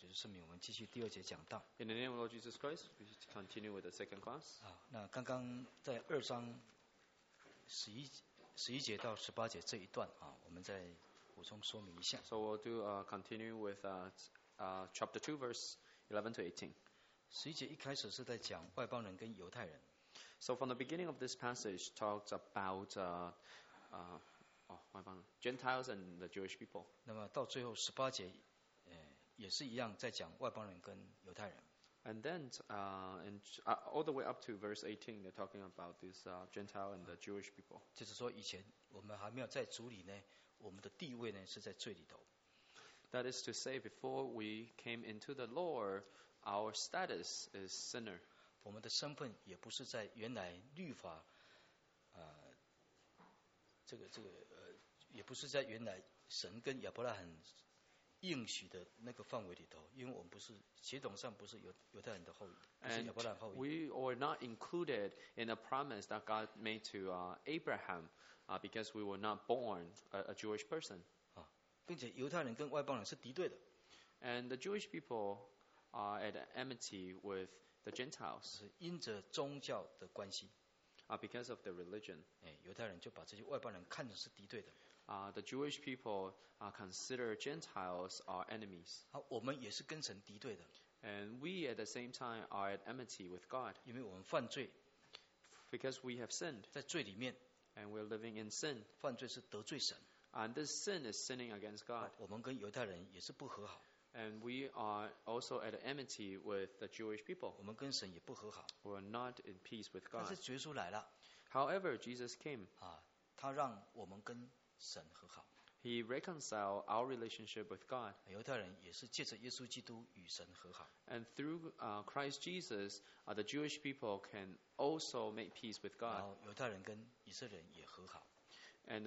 耶稣圣名，我们继续第二节讲道。 In the name of Lord Jesus Christ, we continue with the second class. 好，那刚刚在2章11节到18节这一段啊，我们再补充说明一下。 So we'll do continue with chapter 2, verse 11 to 18. 11节一开始是在讲外邦人跟犹太人， So from the beginning of this passage talks about Gentiles and the Jewish people. 那么到最后18节，也是一样在讲外邦人跟犹太人。 And then all the way up to verse 18, they're talking about this Gentile and the Jewish people. 就是说，以前我们还没有在主里呢，我们的地位呢是在罪里头。 That is to say, before we came into the Lord, our status is sinner. 我们的身份也不是在原来律法，也不是在原来神跟亚伯拉罕应许的那个范围里头，因为我们不是血统上不是犹太人的后裔，不是 And 亚伯拉罕后裔。 we were not included in the promise that God made to Abraham because we were not born a Jewish person. 啊，并且犹太人跟外邦人是敌对的。 And the Jewish people are at enmity with the Gentiles 是因着宗教的关系， because of the religion. 犹太人就把这些外邦人看成是敌对的。 The Jewish people consider Gentiles our enemies. 好，我们也是跟神敌对的， And we at the same time are at enmity with God 因为我们犯罪， because we have sinned 在罪里面 and we're living in sin. 犯罪是得罪神。 And this sin is sinning against God. 我们跟犹太人也是不和好， And we are also at enmity with the Jewish people. 我们跟神也不和好。 We're not in peace with 但是 God. 耶稣来了 However, Jesus came. 啊，他让我们跟神和好。 He reconciled our relationship with God. 犹太人也是借着耶稣基督与神和好。 And through Christ Jesus, the Jewish people can also make peace with 然 God. 后犹太人跟以色列人也和好。 And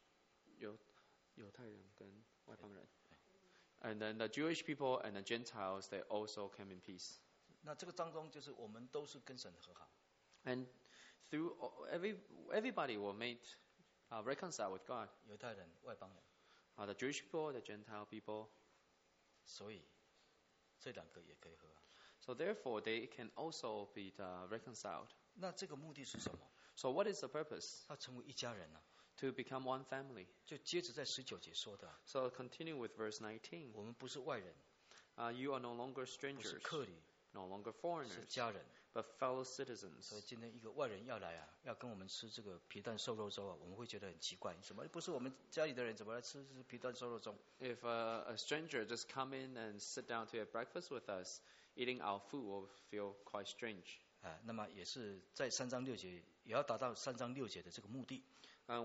then the Jewish people and the Gentiles, they also came in peace. 那这个当中就是我们都是跟神和好。 And through everybody were made reconciled with God. 犹太人、外邦人， The Jewish people, the Gentile people. 所以这两个也可以和好。 So therefore, they can also be reconciled. 那这个目的是什么？ So what is the purpose? 要成为一家人啊！ To become one family. 就接着在19节说的， So continue with verse 19. 我们不是外人， You are no longer 不是 strangers, 客旅， no longer 是 foreigners, 家人。 but fellow citizens. 所以今天一个外人要来啊，要跟我们吃这个皮蛋瘦肉粥啊，我们会觉得很奇怪，怎么不是我们家里的人，怎么来吃皮蛋瘦肉粥？ If a stranger just come in and sit down to have breakfast with us, eating our food will feel quite strange. 那么也是在3章6节，也要达到3章6节的这个目的。 And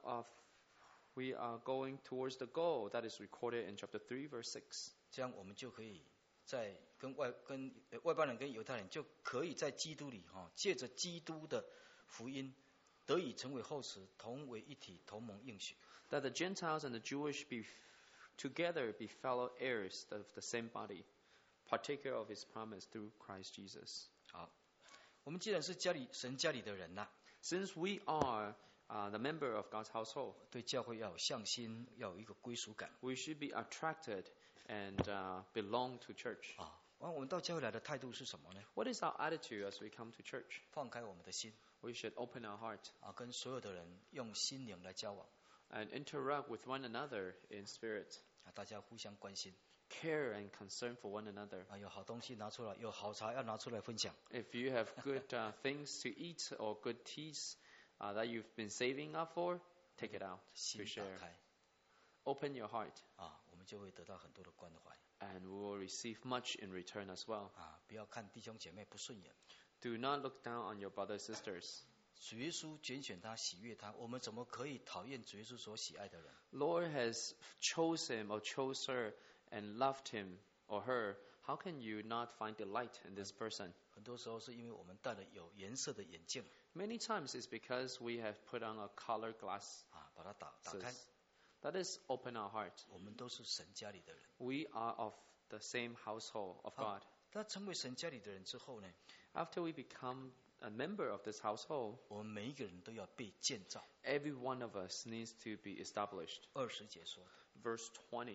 we are going towards the goal that is recorded in chapter 3, verse 6. 这样我们就可以在跟外邦人跟犹太人就可以在基督里借着基督的福音得以成为后嗣，同为一体，同盟应许。 That the Gentiles and the Jewish be together be fellow heirs of the same body, partaker of his promise through Christ Jesus. 好，我们既然是神家里的人呐， Since we are the member of God's household, 对教会要有向心，要有一个归属感 we should be attracted and belong to church. 啊。我们到教会来的态度是什么呢？ What is our attitude as we come to church? 放开我们的心 We should open our heart 啊，跟所有的人用心灵来交往 and interact with one another in spirit. 啊，大家互相关心 Care and concern for one another. 啊，有好东西拿出来，有好茶要拿出来分享 If you have good things to eat or good teas that you've been saving up for, take it out 心 to 打 share. 开 Open your heart 啊，我们就会得到很多的关怀 and we will receive much in return as well. 啊！不要看弟兄姐妹不顺眼， Do not look down on your brothers and sisters. 主耶稣拣选他，喜悦他，我们怎么可以讨厌主耶稣所喜爱的人？ Lord has chose him or chose her and loved him or her. How can you not find delight in this person? 很多时候是因为我们戴了有颜色的眼镜 Many times it's because we have put on a color glass. 啊，把它打开。 That is, open our heart. 我们都是神家里的人。 We are of the same household of 好 God. 他成为神家里的人之后呢， After we become a member of this household, 我们每一个人都要被建造。 every one of us needs to be established. 20节说， Verse 20.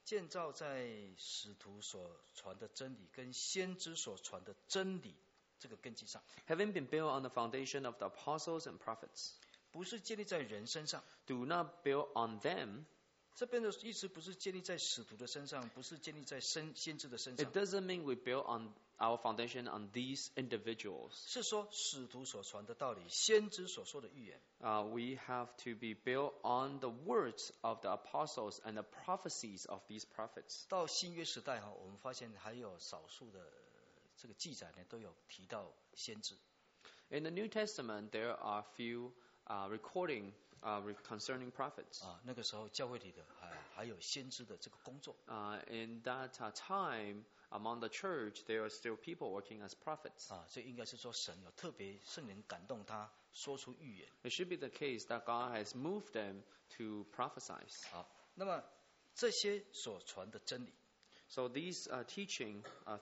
建造在使徒所传的真理跟先知所传的真理这个根基上， Having been built on the foundation of the apostles and prophets, 不是建立在人身上。 do not build on them. 这边的意思不是建立在使徒的身上，不是建立在先知的身上 It， doesn't mean we build on our foundation on these individuals. 是说使徒所传的道理，先知所说的预言。 We have to be built on the words of the apostles and the prophecies of these prophets. 到新约时代我们发现还有少数的这个记载呢，都有提到先知。 In the New Testament, there are few recording concerning prophets. 那个时候教会里的还有先知的这个工作。 In that time, among the church, there are still people working as prophets. 这应该是说神有特别圣灵感动他说出预言。 It should be the case that God has moved them to prophesy. 那么这些所传的真理， So these teaching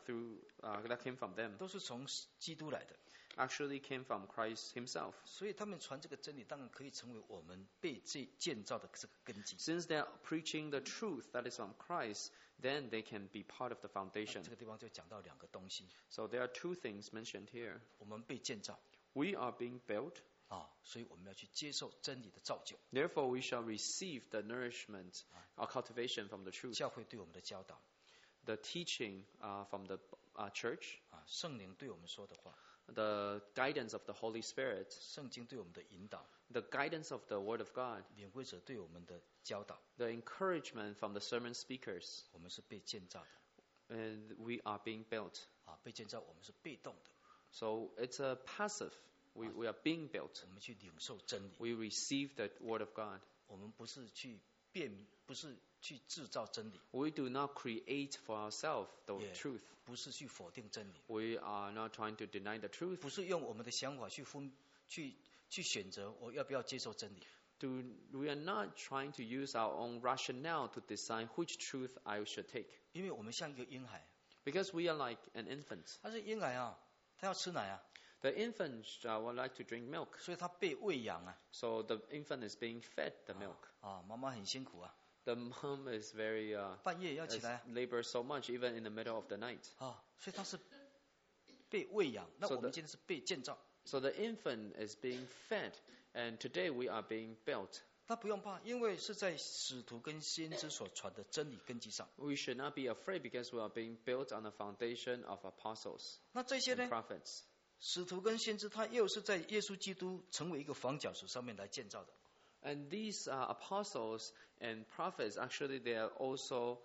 that came from them 都是从基督来的， actually came from Christ himself. 所以他们传这个真理，当然可以成为我们被建造的这个根基。 Since they are preaching the truth that is from Christ, then they can be part of the foundation. 这个地方就讲到两个东西， So there are two things mentioned here. 我们被建造 We are being built, 所以我们要去接受真理的造就。 therefore we shall receive the nourishment or cultivation from the truth. 教会对我们的教导， The teaching from the church, 圣灵对我们说的话， the guidance of the Holy Spirit, 圣经对我们的引导， the guidance of the Word of God, 领会者对我们的教导， the encouragement from the sermon speakers, 我们是被建造的。 and we are being built. 被建造，我们是被动的， So it's a passive. We are being built. 我们去领受真理， We receive the Word of God. 我们不是去不是去制造真理， We do not create for ourselves the Yeah. truth. 不是去否定真理， We are not trying to deny the truth. 不是用我们的想法去选择我要不要接受真理。 We are not trying to use our own rationale to decide which truth I should take. 因为我们像一个婴孩， Because we are like an infant. 他是婴孩他要吃奶 The infant would like to drink milk. 所以他被喂养 So the infant is being fed the milk. 妈妈很辛苦 The mom is very 半夜要起来 labor so much even in the middle of the night. 所以他是被喂养。那 So 我们今天是被建造， So the infant is being fed, and today we are being built. 那不用怕，因为是在使徒跟先知所传的真理根基上。 We should not be afraid because we are being built on the foundation of apostles 那这些 and 呢， prophets. 使徒跟先知，他又是在耶稣基督成为一个房角石上面来建造的。 And these apostles and prophets, actually, they are also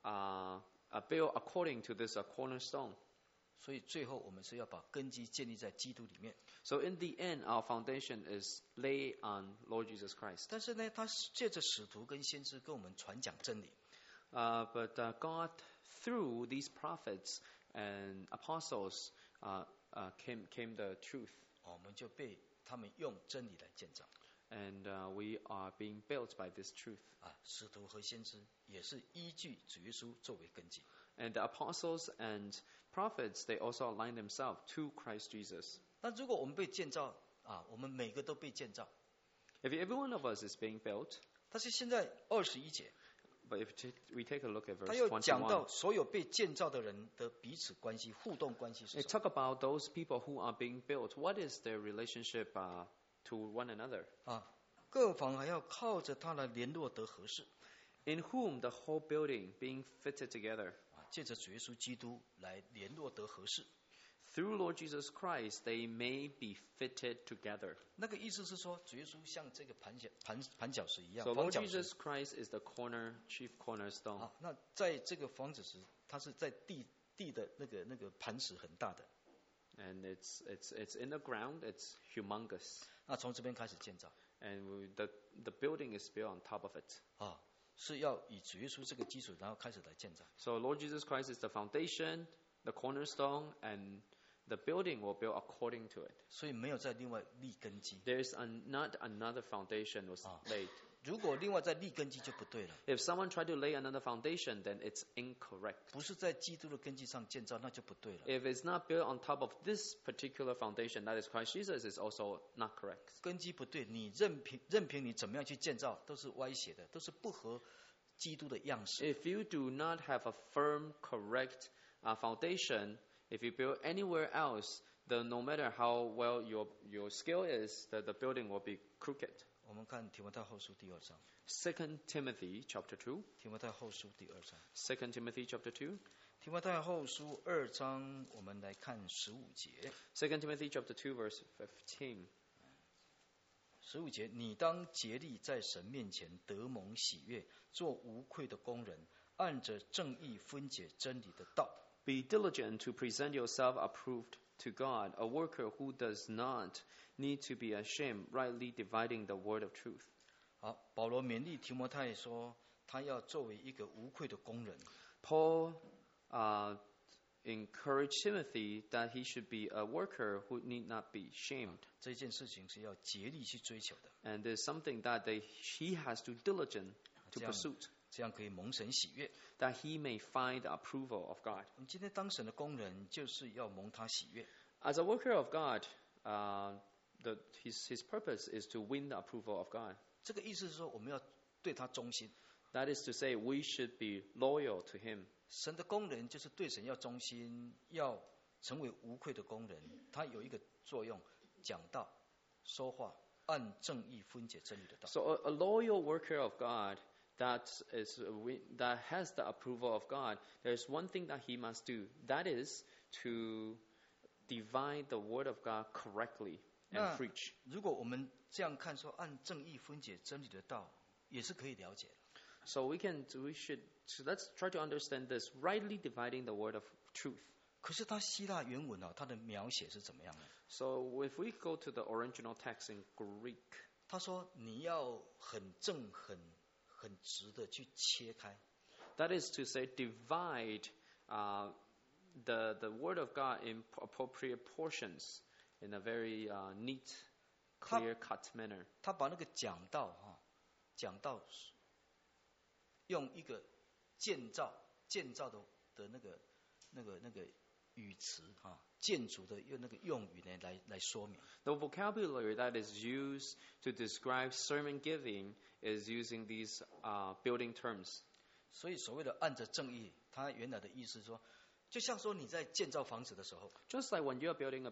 built according to this cornerstone. 所以最后我们是要把根基建立在基督里面。 So in the end, our foundation is laid on Lord Jesus Christ. 但是呢，他借着使徒跟先知跟我们传讲真理， But God, through these prophets and apostles, came the truth. 我们就被他们用真理来建造。 And we are being built by this truth. 使徒和先知也是依据主耶稣作为根基。 And the apostles and prophets, they also align themselves to Christ Jesus. 那如果我们被建造我们每个都被建造。 If every one of us is being built, 但是现在21节， but if we take a look at 他 verse 又讲到 21, 所有被建造的人的彼此关系、互动关系是 it 什么？ talk about those people who are being built. What is their relationship to one another? 各房还要靠着他来联络得合适， In whom the whole building being fitted together. 借着主耶稣基督来联络得合适。 Through Lord Jesus Christ, they may be fitted together. 那个意思是说，主耶稣像这个盘角石一样， So 房 Lord 角石 Jesus Christ is the chief cornerstone. 那在这个房子时，它是在地的那个磐石很大的。 And it's in the ground, it's humongous. 那从这边开始建造 And the building is built on top of it. 是要以主耶稣这个基础，然后开始来建造。 So Lord Jesus Christ is the foundation, the cornerstone, and the building will build according to it. 所以没有再另外立根基。 There is not another foundation was laid. 如果另外再立根基就不对了， If someone tried to lay another foundation, then it's incorrect. 不是在基督的根基上建造，那就不对了。 If it's not built on top of this particular foundation, that is Christ Jesus, is also not correct. 根基不对，你任凭你怎么样去建造，都是歪斜的，都是不合基督的样式， If you do not have a firm, correct foundation, if you build anywhere else, then no matter how well your skill is, the building will be crooked. 我们看提摩太后书第2章， 2 Timothy chapter 2. 提摩太后书第2章， 2 Timothy chapter 2. 提摩太后书2章，我们来看15节。 2 Timothy chapter 2 verse 15. 15节，你当竭力在神面前得蒙喜悦，做无愧的工人，按着正义分解真理的道。 Be diligent to present yourself approved to God, a worker who does not need to be ashamed, rightly dividing the word of truth. 好，保罗勉励提摩太说，他要作为一个无愧的工人。 Paul encouraged Timothy that he should be a worker who need not be shamed. 这件事情是要竭力去追求的， And there's something that he has to diligent to 这样 pursue, 这样可以蒙神喜悦。 that he may find the approval of God. 我们今天当神的工人，就是要蒙他喜悦。 As a worker of God, his purpose is to win the approval of God. 这个意思是说，我们要对他忠心。 That is to say, we should be loyal to him. 神的工人就是对神要忠心，要成为无愧的工人。他有一个作用，讲道、说话，按正义分解真理的道。 So a loyal worker of God that has the approval of God, there's one thing that he must do. That is to divide the word of God correctly and 那 preach. 如果我们这样看说，按正义分解真理的道，也是可以了解的。 So let's try to understand this, rightly dividing the word of truth. 可是他希腊原文它的描写是怎么样呢？ So if we go to the original text in Greek, 他说你要很正、很直的去切开。 that is to say, divide the word of God in appropriate portions in a very neat, clear-cut manner. 他把那个讲道用一个建造的那个语词建筑的用那个用语呢来说明。 The vocabulary that is used to describe sermon giving is using these building terms. 所以所谓的按着正义，他原来的意思说，就像说你在建造房子的时候， Just like when you are building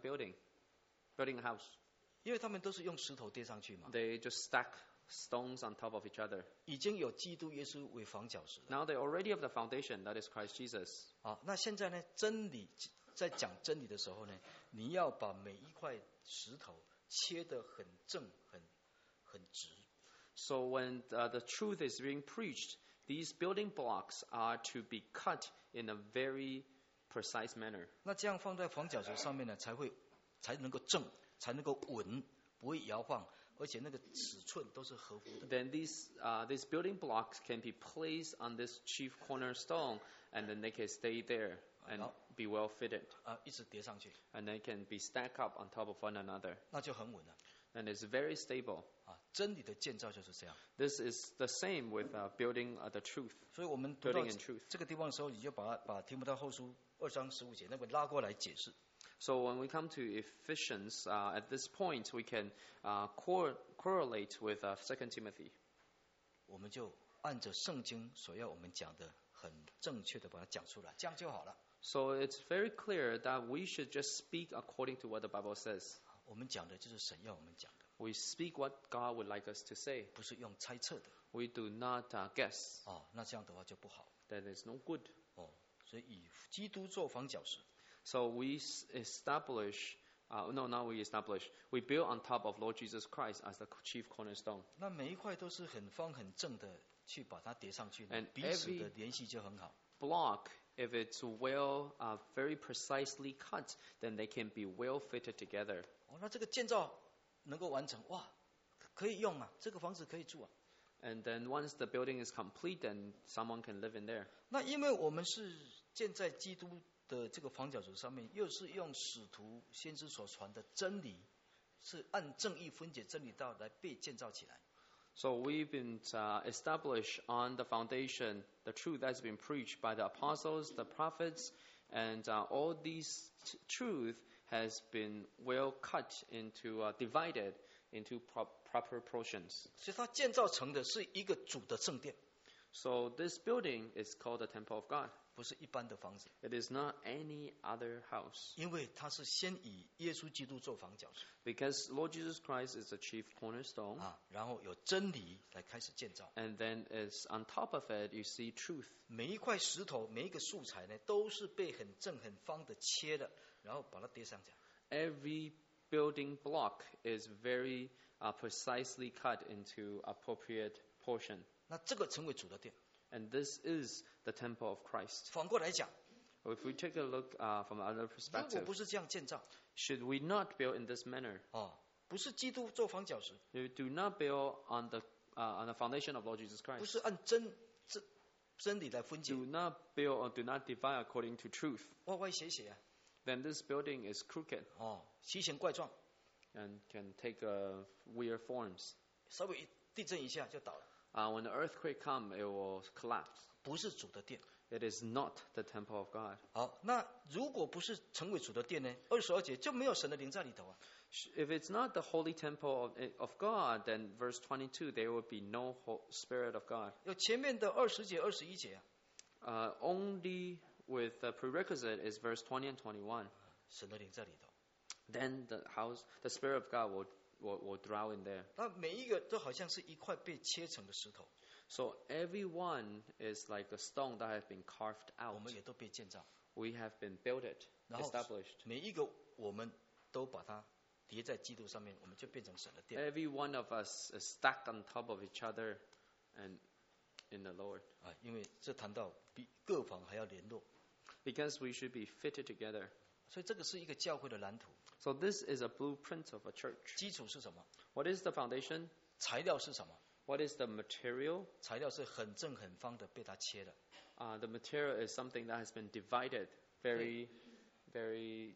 a house, 因为他们都是用石头叠上去嘛， they just stack stones on top of each other. 已经有基督耶稣为房角石了。 Now they already have the foundation, that is Christ Jesus. 那现在呢，真理在讲真理的时候呢，你要把每一块石头切得很正、很直。 So when the truth is being preached, these building blocks are to be cut in a very precise manner. 那这样放在房角石上面呢，才能够正，才能够稳，不会摇晃，而且那个尺寸都是合乎的。 Then these building blocks can be placed on this chief cornerstone, and then they can stay there and be well fitted, 一直叠上去， and they can be stacked up on top of one another, 那就很稳了。 and it's very stable. 真理的建造就是这样。 This is the same with building the truth. 所以我们读到 Building in truth. 这个地方的时候，你就把提摩太后书2章15节那个拉过来解释。 So when we come to Ephesians, at this point we can correlate with 2 Timothy. 我们就按着圣经所要我们讲的，很正确的把它讲出来，这样就好了。 So it's very clear that we should just speak according to what the Bible says. 我们讲的就是神要我们讲的， We speak what God would like us to say. 不是用猜测的。 We do not guess. 那这样的话就不好。 That is no good. 所以以基督做房角石。 So we establish, we build on top of Lord Jesus Christ as the chief cornerstone. 那每一块都是很方很正的去把它叠上去呢， And 彼此的联系就很好。 Block, if it's very precisely cut, then they can be well fitted together. 那这个建造能够完成，可以用啊，这个房子可以住啊。 And then once the building is complete, then someone can live in there. 那因为我们是建在基督的这个房角石上面，又是用使徒先知所传的真理，是按正义分解真理道来被建造起来。 So we've been established on the foundation, the truth that's been preached by the apostles, the prophets, and all these truth has been well cut into, divided into proper portions. 所以它建造成的是一个主的圣殿。 So this building is called the temple of God. 不是一般的房子， It is not any other house. 因为它是先以耶稣基督做房角石 Because Lord Jesus Christ is the chief cornerstone. 啊，然后有真理来开始建造。 And then is on top of it, you see truth. 每一块石头，每一个素材呢，都是被很正很方的切了，然后把它叠上去。 Every building block is very precisely cut into appropriate portion. 那这个成为主的殿。 And this is the temple of Christ. 反过来讲， If we take a look from another 如果 perspective, 不是这样建造， should we not build in this manner? 哦，不是基督做房角石， You do not build on the foundation of Lord Jesus 不 Christ. 是按真理来分解， Do not build or do not divide according to truth. 歪歪斜斜啊， Then this building is crooked 哦，奇形怪状， and can take weird forms. 稍微地震一下就倒了， When the earthquake comes, it will collapse. 不是主的殿。 It is not the temple of God. 好，那如果不是成为主的殿呢？22节就没有神的灵在里头啊。 If it's not the holy temple of God, then verse 22, there will be no Spirit of God. 有前面的20节、21节啊， Only with the prerequisite is verse 20 and 21. 神的灵在里头。 Then the Spirit of God will dwell in there. 那每一个都好像是一块被切成的石头， So everyone is like a stone that has been carved 我 out. 们也都被建造， We have been built it, 然后 established. 每一个我们都把它叠在基督上面，我们就变成神的殿 Every one of us is stacked on top of each other and in the Lord. 啊，因为这谈到比各房还要联络， Because we should be fitted together. 所以这个是一个教会的蓝图。 So this is a blueprint of a church. 基础是什么？ What is the foundation? 材料是什么？ What is the material? 材料是很正很方的被它切了， The material is something that has been divided very, very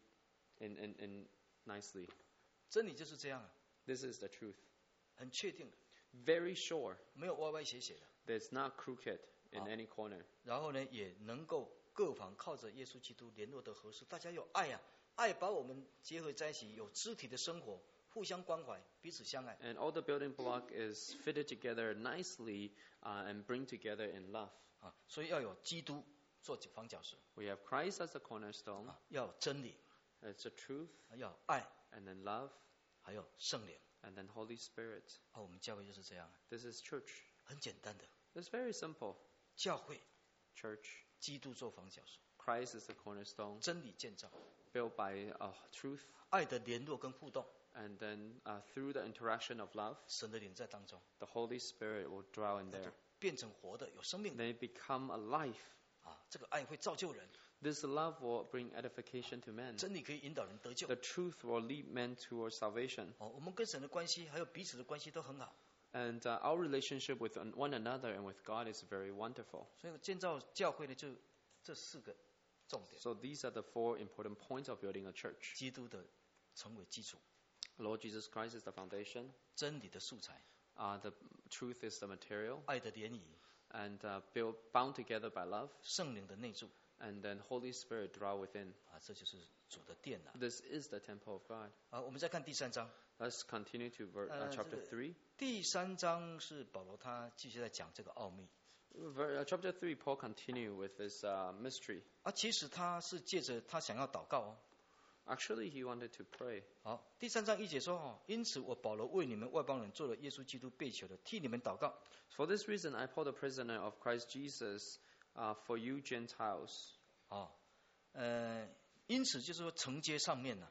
in nicely. 真理就是这样啊， This is the truth. 很确定的， Very sure. 没有歪歪斜斜的。 There's not crooked in any corner. 然后呢，也能够各房靠着耶稣基督联络的合适，大家有爱啊，爱把我们结合在一起，有肢体的生活，互相关怀，彼此相爱。 And all the building block is fitted together nicely and bring together in love. 啊，所以要有基督做房角石 We have Christ as the cornerstone. 啊，要有真理， It's the truth, 要有爱， and then love, 还有圣灵。 and then Holy Spirit. 啊，我们教会就是这样啊， This is church. 很简单的， It's very simple. 教会 Church. 基督做房角石， Christ is the cornerstone, 真理建造， built by truth, 爱的联络跟互动， and then through the interaction of love, 神的灵在当中， the Holy Spirit will dwell in 那就 there. 变成活的、有生命的 They become alive. 啊。这个爱会造就人， This love will bring edification to men. 真理可以引导人得救。 The truth will lead men towards salvation. 哦，我们跟神的关系还有彼此的关系都很好， And our relationship with one another and with God is very wonderful. 所以建造教会呢，就这4个重点， So these are the 4 important points of building a church. 基督的成为基础， Lord Jesus Christ is the foundation. 真理的素材， The truth is the material. 爱的联谊， And bound together by love. 圣灵的内住 And then Holy Spirit dwell within. 啊，这就是主的殿呐。 This is the temple of God. 啊，我们再看第3章， Let's continue to chapter 3. 第3章是保罗他继续在讲这个奥秘 Chapter 3, Paul continue with this mystery. 啊，其实他是借着他想要祷告哦。 Actually, he wanted to pray. 好，第3章1节说哦，因此我保罗为你们外邦人做了耶稣基督被囚的，替你们祷告。 For this reason, I, Paul, the prisoner of Christ Jesus, for you Gentiles. 哦，因此就是说承接上面呢，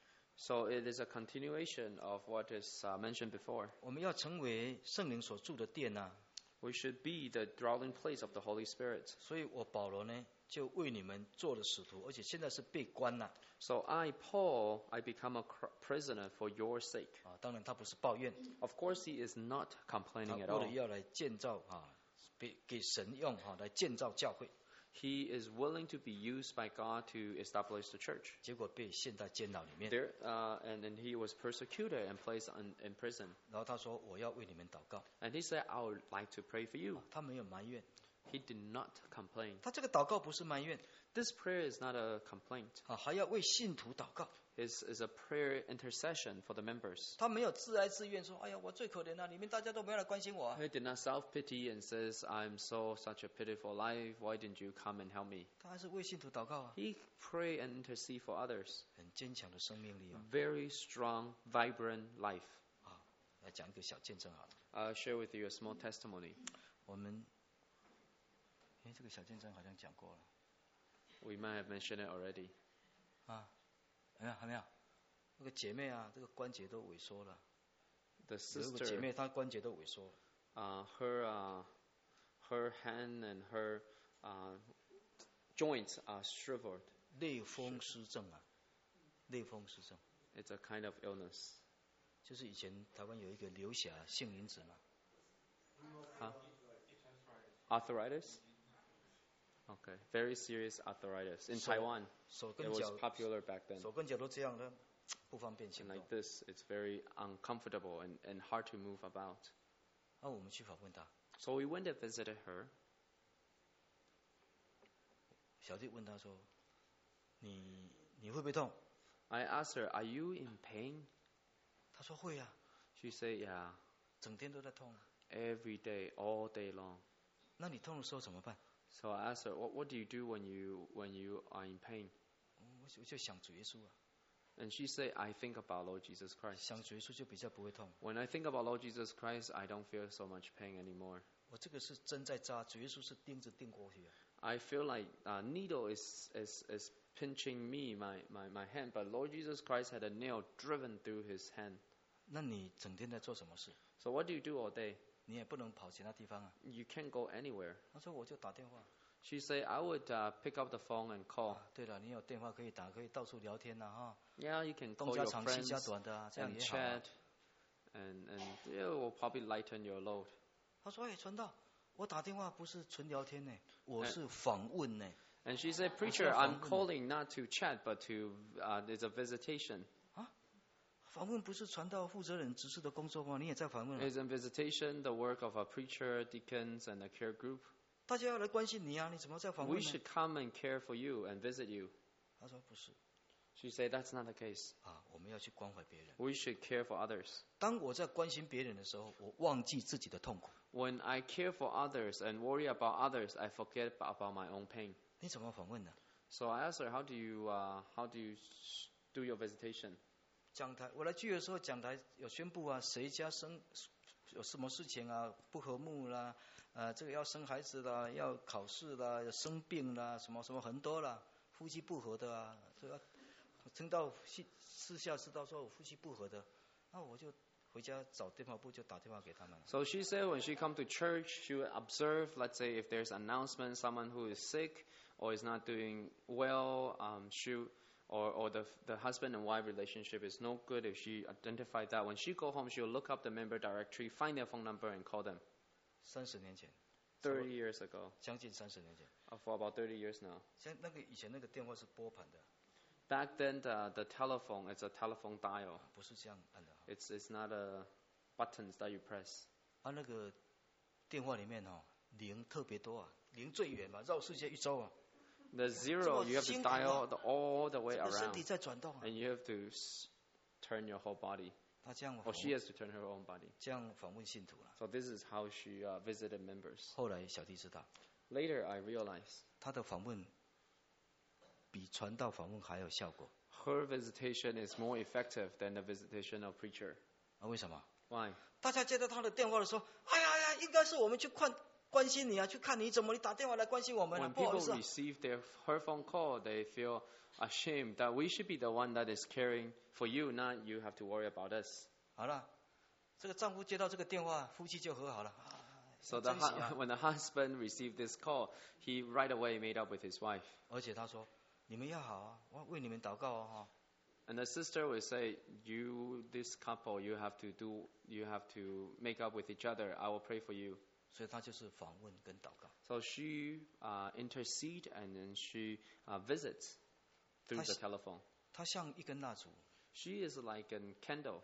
So it is a continuation of what is mentioned before. 我们要成为圣灵所住的殿呐。 We should be the dwelling place of the Holy Spirit. 所以我保罗呢，就为你们做了使徒，而且现在是被关了 So I, Paul, I become a prisoner for your sake. 啊。当然他不是抱怨， Of course, he is not 他 complaining at 为了 all. 要来建造啊，给神用哈来建造教会， He is willing to be used by God to establish the church. 结果被陷在监牢里面。 There, and then he was persecuted and placed in prison. 然后他说我要为你们祷告， And he said, I would like to pray for you. 他没有埋怨， He did not complain. 他这个祷告不是埋怨 This prayer is not a complaint. 啊，还要为信徒祷告。 is a prayer intercession for the members. 他没有自哀自怨说，哎呀，我最可怜了，你们大家都没有来关心我啊。 He did not self-pity and says, I'm such a pitiful life. Why didn't you come and help me? 他还是为信徒祷告啊， He pray and intercede for others. 很坚强的生命力啊。 Very strong, vibrant life. 啊，来讲一个小见证好了。 I'll share with you a small testimony. 我们，这个小见证好像讲过了 We might have mentioned it already. 啊，还没有？那个姐妹啊，这个关节都萎缩了。 The 有一个姐 sister, 妹，她关节都萎缩了。 her hand and her joints are shriveled. 类风湿症啊，类风湿症 It's a kind of illness. 就是以前台湾有一个刘霞杏林子嘛， Huh? Arthritis? Okay, very serious arthritis. In So- Taiwan, 手 it 跟 was 脚 popular back then. 手跟脚都这样的，不方便 And 行动 like。this, it's very uncomfortable and hard to move about. 那我们去访问她， So we went and visited her. 小弟问她说：“你会不会痛 I asked her, are you in pain? 她说会啊， She said, yeah, 整天都在痛。 every day, all day long. 那你痛的时候怎么办？ So I asked her, what do you do when you are in pain? 我就想主耶稣啊， And she said, I think about Lord Jesus Christ. 想主耶稣就比较不会痛。 When I think about Lord Jesus Christ, I don't feel so much pain anymore. 我这个是针在扎，主耶稣是钉子钉过去啊。 I feel like a needle is pinching me, my hand, but Lord Jesus Christ had a nail driven through his hand. 那你整天在做什么事？ So what do you do all day? 你也不能跑其他地方啊。 You can't go anywhere. 他说我就打电话。 She said, I would pick up the phone and call. 啊，对了，你有电话可以打，可以到处聊天呐哈， Yeah, you can 东 call 家 your 长西家 friends 短的啊，这样 and 也好啊。 chat, and it will probably lighten your load. 他说：“哎，传道，我打电话不是纯聊天呢，我是访问呢。 And she said, Preacher, I'm calling not to chat, but it's a visitation. 访问不是传道负责人指示的工作吗？你也在访问啊。 Is a visitation the work of a preacher, deacons, and a care group? 大家要来关心你啊，你怎么在访 We 问呢 should？” come and care for you and visit you. 他说：“不是 She said, that's not the case. 啊，我们要去关怀别人。 We should care for others. 当我在关心别人的时候，我忘记自己的痛苦。 When I care for others and worry about others, I forget about my own pain. 你怎么访问呢？ So I asked her, how do you do your visitation? 讲台，我来聚的时候，讲台有宣布啊，谁家有什么事情啊，不和睦啦，这个要生孩子啦，要考试啦，要生病啦，什么什么很多啦，夫妻不和的啊，这个听到私下知道说我夫妻不和的，那我就回家找电话簿就打电话给他们。 So she said when she come to church, she would observe, let's say if there's an announcement, someone who is sick or is not doing well, or the husband and wife relationship is no good. If she identified that, when she go home, she'll look up the member directory, find their phone number, and call them. 30年前， 30 years ago, 将近30年前， for about 30 years now. 像以前那个电话是拨盘的， Back then, the telephone, it's a telephone dial. 不是这样按的。 It's not a buttons that you press. 啊，那个电话里面哦，零特别多啊，零最远嘛，绕世界一周啊。 The zero, you have to dial all the way 这个身体 around, 在转动啊。 and you have to turn your whole body. 他这样 Or she has to turn her own body. 这样访问信徒了。 So this is how she visited members. 后来小弟知道， Later, I realized 他的访问比传道访问还有效果。 her visitation is more effective than the visitation of preacher. 啊，为什么？ Why? 大家接到他的电话的时候，哎呀，应该是我们去关心你啊，去看你怎么你打电话来关心我们了， When 不好意 people 思啊。 receive her phone call, they feel ashamed that we should be the one that is caring for you, not you have to worry about us. 好了，这个丈夫接到这个电话，夫妻就和好了。啊 So 珍惜啊 when the husband received this call, he right away made up with his wife. 而且他说：“你们要好啊，我为你们祷告哦。 And the sister would say, you, this couple, you have to make up with each other. I will pray for you. ” 所以他就是访问跟祷告。 So she intercede and then she visits through the telephone. 他像一根蜡烛， She is like a candle,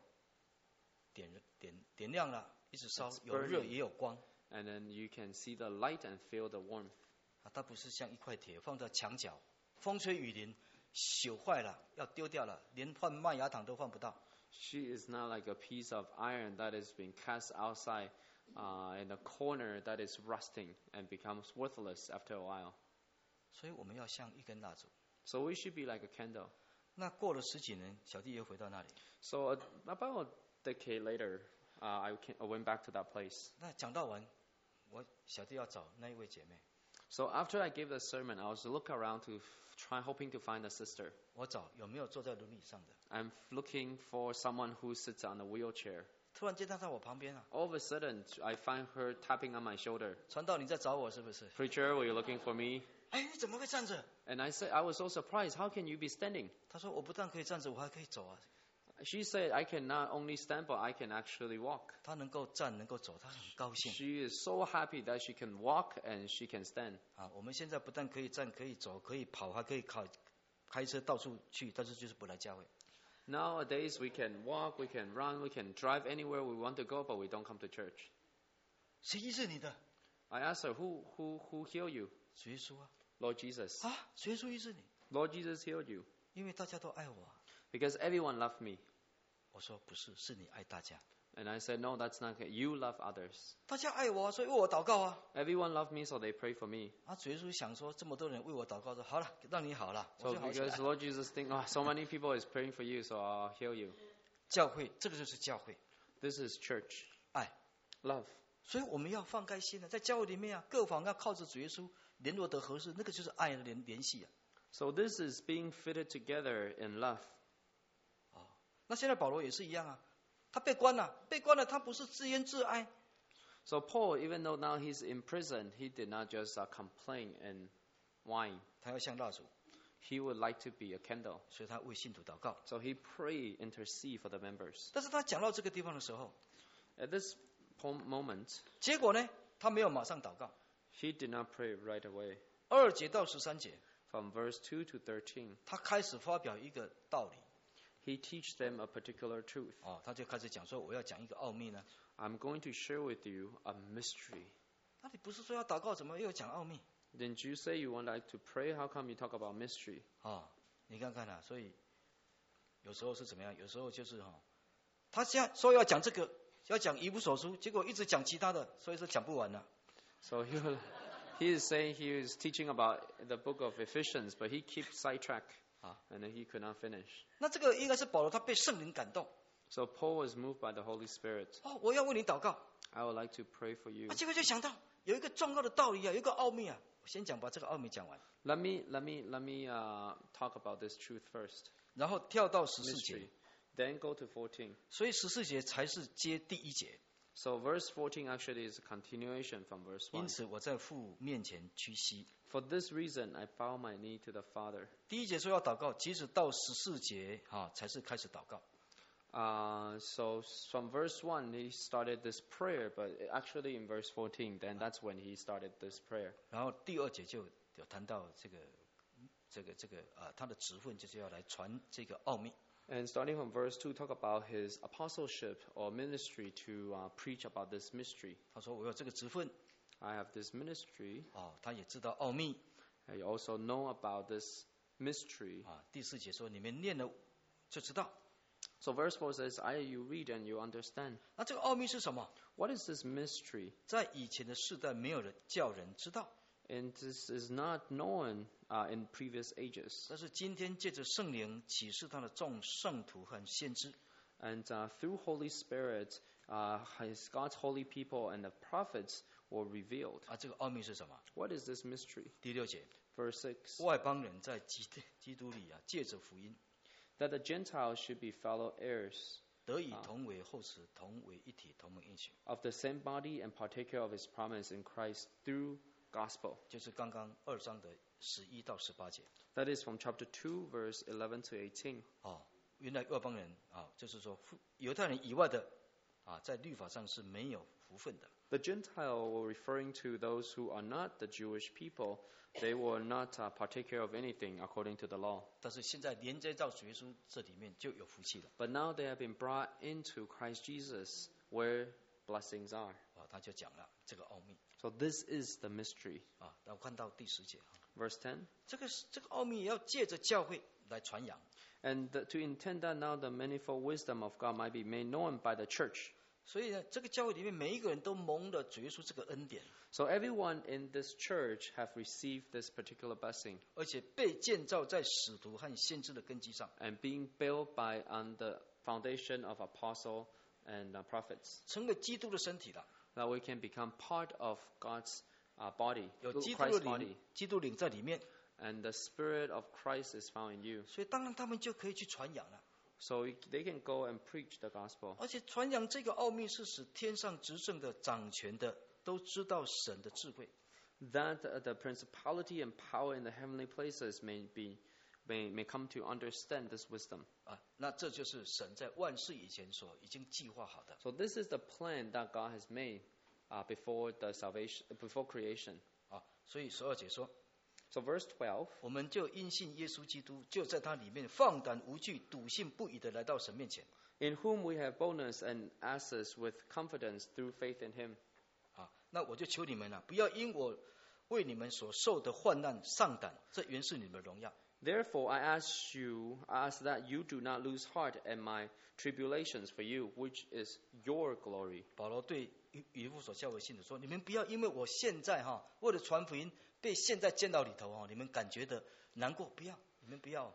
点亮了，一直烧， It's 有热 burning. 也有光。 and then you can see the light and feel the warmth. 啊，它不是像一块铁放在墙角，风吹雨淋， 朽坏了，要丢掉了，连换麦芽糖都换不到。 She is not like a piece of iron that is being cast outside in a corner that is rusting and becomes worthless after a while. 所以我们要像一根蜡烛。 So we should be like a candle. 那过了10几年，小弟又回到那里。 So about a decade later, I went back to that place. 那讲到完，我小弟要找那一位姐妹， So after I gave the sermon, I was look around to try hoping to find a sister. 我找有没有坐在轮椅上的。 I'm looking for someone who sits on a wheelchair. 突然间她在我旁边啊， All of a sudden, I find her tapping on my shoulder. 传道你在找我是不是？ Preacher, were you looking for me? 哎，你怎么会站着？ And I said, I was so surprised. How can you be standing? 她说我不但可以站着，我还可以走啊。 She said, I can not only stand, but I can actually walk. 她能够站，能够走，她很高兴 She is so happy that she can walk and she can stand. 啊。我们现在不但可以站，可以走，可以跑，还可以开车到处去，但是就是不来教会。 Nowadays, we can walk, we can run, we can drive anywhere we want to go, but we don't come to church. 谁医治你的？ I asked her, who healed you? 主耶稣啊！ Lord Jesus. 啊，主耶稣医治你， Lord Jesus healed you. 因为大家都爱我啊。 Because everyone loved me. 我说不是，是你爱大家。 And I said, no, that's not it. You love others. 大家爱我啊，所以为我祷告啊。 Everyone loved me, so they pray for me. 啊，主耶稣想说，这么多人为我祷告，说好了，让你好了，我 So 就好起来 because Lord Jesus think, oh, so many people is praying for you, so I'll heal you. 教会，这个就是教会， This is church. 爱。 Love. 所以我们要放开心的，在教会里面啊，各方要靠着主耶稣联络得合适，那个就是爱的联系啊。 So this is being fitted together in love. 那现在保罗也是一样啊，他被关了，他不是自怨自哀， So Paul, even though now he's in prison, he did not just complain and whine. 他要像蜡烛， He would like to be a candle. 所以他为信徒祷告。 So he prayed, intercede for the members. 但是他讲到这个地方的时候， At this moment, 结果呢，他没有马上祷告。 he did not pray right away. 2节到13节， From verse 2 to 13, 他开始发表一个道理 he teach them a particular truth. 哦，他就开始讲说，我要讲一个奥秘呢。 I'm going to share with you a mystery. 那你不是说要祷告，怎么又讲奥秘？ Didn't you say you want like to pray? How come you talk about mystery? 哦，你看看啊，所以有时候是怎么样？有时候就是哈、他现在说要讲这个，要讲一无所书，结果一直讲其他的，所以说讲不完了。 So he is saying he is teaching about the book of Ephesians, but he keeps sidetrack, and then he could not finish. 那这个应该是保罗他被圣灵感动 So Paul was moved by the Holy Spirit. 哦，我要为你祷告。 I would like to pray for you. 结果就想到有一个重要的道理啊，有一个奥秘啊。我先把这个奥秘讲完， Let me talk about this truth first. 然后跳到14节 Mystery.，Then go to 14. 所以14节才是接第1节。 So verse 14 actually is a continuation from verse 1. 因此我在父面前屈膝。 For this reason, I bow my knee to the Father. 第1节说要祷告，即使到14节才是开始祷告。 So from verse 1, he started this prayer, but actually in verse 14, then that's when he started this prayer. 然后第2节就有谈到他的职分就是要来传这个奥秘。 And starting from verse 2, talk about his apostleship or ministry to preach about this mystery. 他说我有这个职分 I have this ministry. 他也知道奥秘 I also know about this mystery. 第4节说你们念了就知道。 So verse 4 says, you read and you understand. 那这个奥秘是什么？ What is this mystery? 在以前的世代没有人叫人知道， And this is not known in previous ages. 但是今天借着圣灵启示他的众圣徒和先知。 And through Holy Spirit, God's holy people and the prophets were revealed. 这个奥秘是什么？ What is this mystery? 第6节， Verse 6. 外邦人在基督里借着福音， That the Gentiles should be fellow heirs 得以同为后嗣，同为一体，同盟应许。 of the same body and partaker of his promise in Christ through gospel. 就是刚刚2章的11到18节。 That is from chapter 2, verse 11 to 18. 原来外邦人就是说犹太人以外的在律法上是没有福分的。 The Gentile were referring to those who are not the Jewish people. They were not partaker of anything according to the law. 但是现在连接到主耶稣这里面就有福气了。 But now they have been brought into Christ Jesus, where blessings are. 他就讲了这个奥秘。 So this is the mystery. 啊。那我看到第10节， Verse 10. 这个奥秘也要借着教会来传扬。 And to intend that now the manifold wisdom of God might be made known by the church. 所以呢，这个教会里面每一个人都蒙了主耶稣这个恩典， So everyone in this church have received this particular blessing 而且被建造在使徒和先知的根基上， and being built on the foundation of apostle and prophets, 成为基督的身体了。 that we can become part of God's body, 有基督 Christ's 的 body, 灵，基督灵在里面， and the Spirit of Christ is found in you. 所以当然他们就可以去传扬了。 So they can go and preach the gospel. 而且传扬这个奥秘是使天上执政的、掌权的都知道神的智慧。 That the principality and power in the heavenly places may come to understand this wisdom. 啊，那这就是神在万世以前所已经计划好的。 So this is the plan that God has made before creation. 啊，所以12节说， So verse 12, 我们就因信耶稣基督，就在他里面放胆无惧、笃信不疑的来到神面前。 in whom we have boldness and access with confidence through faith in him. 啊，那我就求你们了，不要因我为你们所受的患难丧胆，这原是你们的荣耀。 Therefore I ask that you do not lose heart at my tribulations for you, which is your glory. 保罗对以弗所教会信徒说：“你们不要因为我现在为了传福音被陷在监牢里头你们感觉的难过，不要，你们不要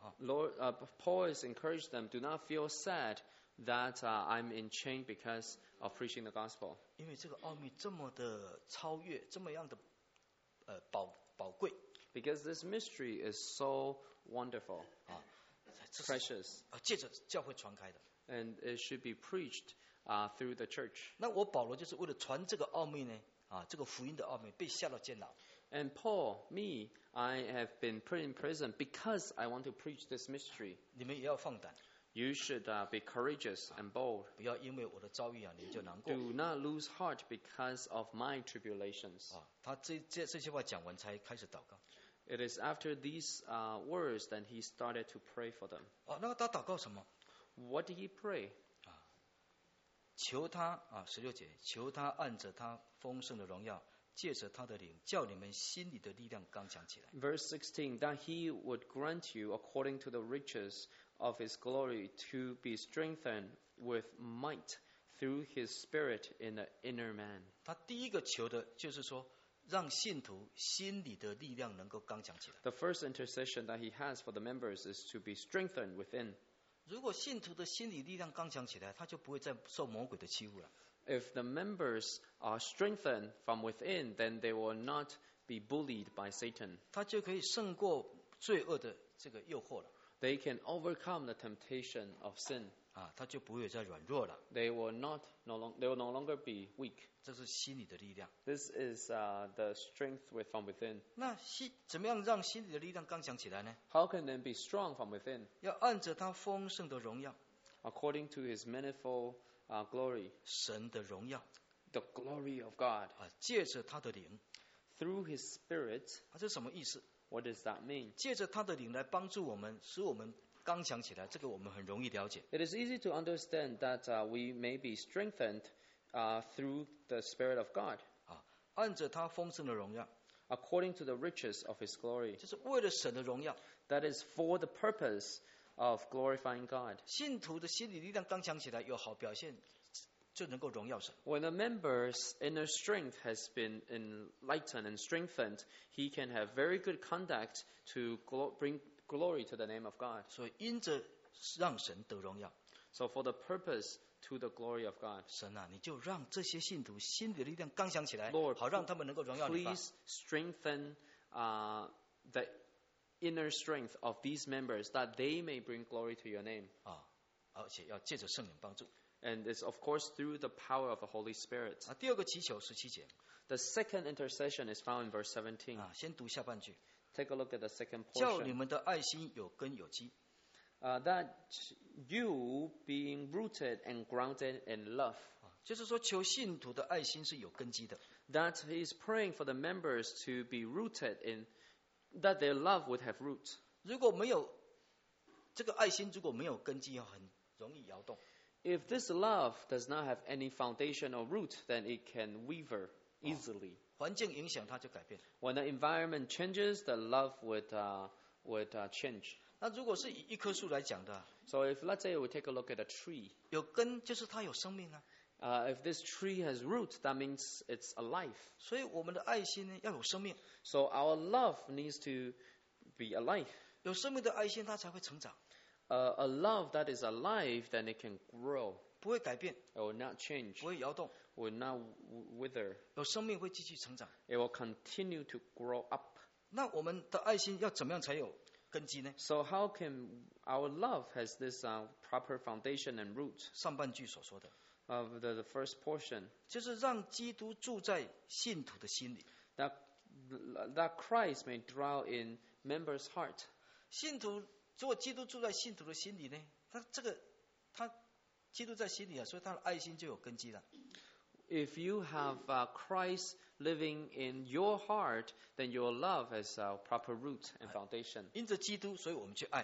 Paul has encouraged them, do not feel sad that I'm in chain because of preaching the gospel. 因为这个奥秘这么的超越，这么样的宝贵 Because this mystery is so wonderful, 啊，这是 precious, 借着教会传开的。 and it should be preached through the church. 那我保罗就是为了传这个奥秘呢，这个福音的奥秘，被下到监牢。 And Paul, me, I have been put in prison because I want to preach this mystery. 你们也要放胆， You should be courageous and bold. 不要因为我的遭遇你们就难过 Do not lose heart because of my tribulations. 他这些话讲完才开始祷告。 It is after these words that he started to pray for them. 那他祷告什么？ What did he pray? 求他16节，求他按着他丰盛的荣耀，借着他的灵，叫你们心里的力量刚强起来。 Verse 16, that he would grant you, according to the riches of his glory, to be strengthened with might through his spirit in the inner man. 他第一个求的就是说，让信徒心里的力量能够刚强起来。 The first intercession that he has for the members is to be strengthened within. 如果信徒的心理力量刚强起来，他就不会再受魔鬼的欺负了。 If the members are strengthened from within, then they will not be bullied by Satan. 他就可以胜过罪恶的这个诱惑了。 They can overcome the temptation of sin. 他就不会再软弱了。 They will no longer be weak. 这是心理的力量。 This is the strength from within. 那怎么样让心理的力量刚强起来呢？ How can they be strong from within? 要按着他丰盛的荣耀， According to his manifold glory, 神的荣耀 the glory of God. 借着他的灵 Through his spirit, 这是什么意思？ what does that mean? 借着他的灵来帮助我们，使我们刚强起来，这个我们很容易了解。 It is easy to understand that we may be strengthened through the Spirit of God, 按着他丰盛的荣耀， according to the riches of his glory. 就是为了神的荣耀。 That is for the purpose of glorifying God. 信徒的心理力量刚强起来，有好表现，就能够荣耀神。 When a member's inner strength has been enlightened and strengthened, he can have very good conduct to bring glory to the name of God. 所以因着让神得荣耀， So for the purpose to the glory of God. 神你就让这些信徒心里的力量刚强起来， Lord, 好让他们能够荣耀你吧。 Please strengthen the inner strength of these members that they may bring glory to your name. 而且要借着圣灵帮助。 And it's of course through the power of the Holy Spirit. 第二个祈求17节， The second intercession is found in verse 17. 先读下半句， Take a look at the second 叫你 portion. 们的爱心有根有基。 That you being rooted and grounded in love. 就是说，求信徒的爱心是有根基的。 That he is praying for the members to be rooted in, that their love would have roots. 如果没有这个爱心，如果没有根基，很容易摇动。 If this love does not have any foundation or root, then it can waver easily. 环境影响它就改变。 When the environment changes, the love would change. 那如果是以一棵树来讲的， So if, let's say, we take a look at a tree, 有根就是它有生命啊， if this tree has roots, that means it's alive. 所以我们的爱心呢要有生命， So our love needs to be alive. 有生命的爱心它才会成长， A love that is alive, then it can grow. 不会改变， It will not change. 不会摇动， Will not wither. 有生命会继续成长。 It will continue to grow up. 那我们的爱心要怎么样才有根基呢？ So how can our love has this proper foundation and root? 上半句所说的， Of the first portion, 就是让基督住在信徒的心里。 that Christ may dwell in members' heart. 信徒如果基督住在信徒的心里呢，他基督在心里啊，所以他的爱心就有根基了。 If you have Christ living in your heart, then your love has a proper root and foundation. 因着基督，所以我们去爱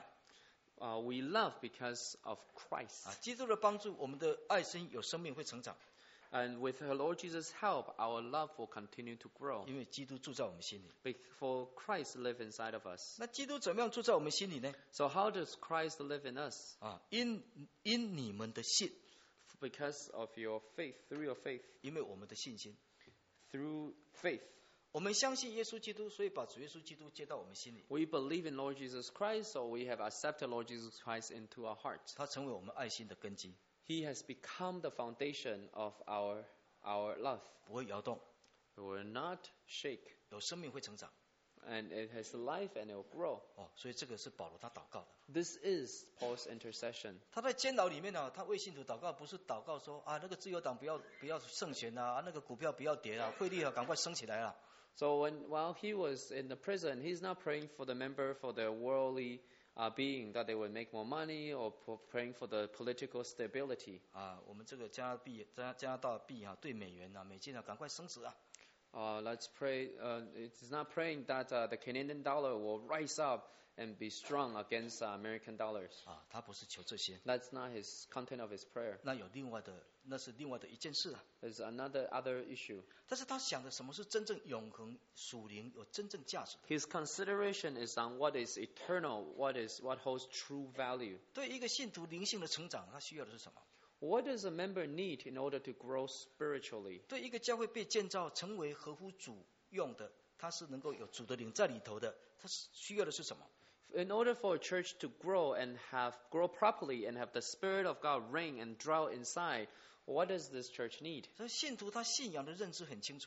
We love because of Christ. 啊。基督的帮助，我们的爱心有生命会成长， And with the Lord Jesus' help, our love will continue to grow. 因为基督住在我们心里。 For Christ live inside of us. 那基督怎么样住在我们心里呢？ So how does Christ live in us? 啊，因你们的信， Because of your faith, through your faith, 因为我们的信心， through faith. 我们相信耶稣基督，所以把主耶稣基督接到我们心里， We believe in Lord Jesus Christ, so we have accepted Lord Jesus Christ into our heart. 他成为我们爱心的根基， He has become the foundation of our love. 不会摇动， It will not shake, 有生命会成长。 and it has life and it will grow. 哦，所以这个是保罗他祷告的。 This is Paul's intercession. 他在监牢里面呢、他为信徒祷告，不是祷告说啊，那个自由党不要胜选啊，那个股票不要跌啊，汇率啊赶快升起来啊。 So while he was in the prison, he's not praying for the member for their worldly being, that they would make more money, or praying for the political stability. 啊，我们这个加拿大币啊，对美元啊、美金啊，赶快升值啊。 Let's pray. It's not praying that the Canadian dollar will rise up and be strong against American dollars. 啊，他不是求这些， That's not his content of his prayer. 那是另外的一件事啊。 There's other issue. 但是他想的什么是真正永恒、属灵、有真正价值的？ His consideration is on what is eternal, what holds true value. 对一个信徒灵性的成长，他需要的是什么？ What does a member need in order to grow spiritually? 对一个教会被建造成为合乎主用的，他是能够有主的灵在里头的，他是需要的是什么？ In order for a church to grow and grow properly and have the Spirit of God reign and dwell inside, what does this church need? 所以信徒他信仰的认知很清楚